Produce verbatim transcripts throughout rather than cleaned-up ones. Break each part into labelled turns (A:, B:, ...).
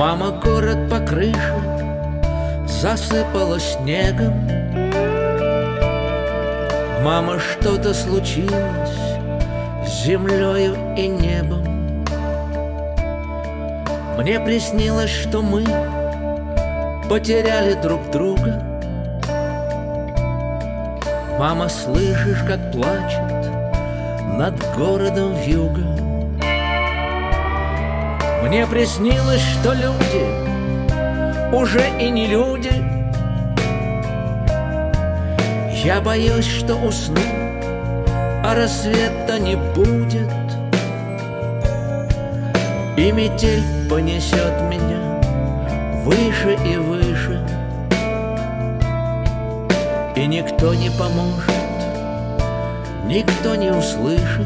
A: Мама, город по крыше засыпала снегом. Мама, что-то случилось с землею и небом. Мне приснилось, что мы потеряли друг друга. Мама, слышишь, как плачет над городом вьюга. Мне приснилось, что люди уже и не люди. Я боюсь, что усну, а рассвета не будет, и метель понесет меня выше и выше, и никто не поможет, никто не услышит.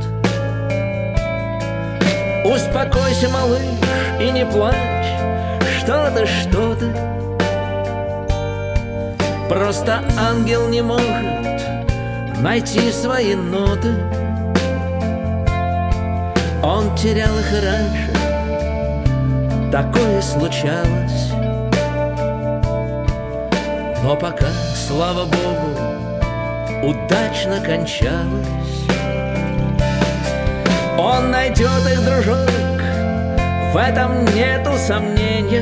A: Успокойся, малыш, и не плачь, что ты, что ты. Просто ангел не может найти свои ноты. Он терял их и раньше, такое случалось. Но пока, слава Богу, удачно кончалось. Он найдет их, дружок, в этом нету сомнения.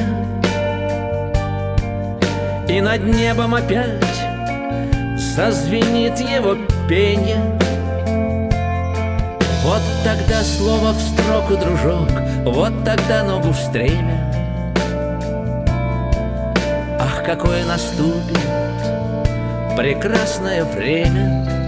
A: И над небом опять зазвенит его пенье. Вот тогда слово в строку, дружок, вот тогда ногу в стремя. Ах, какое наступит прекрасное время!